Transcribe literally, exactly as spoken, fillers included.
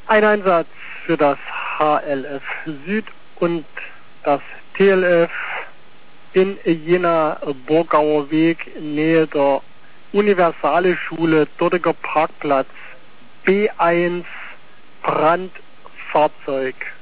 Ein Einsatz für das H L F Süd und das T L F in Jena Burgauer Weg, Nähe der Universale Schule, dortiger Parkplatz, B eins, Brandfahrzeug.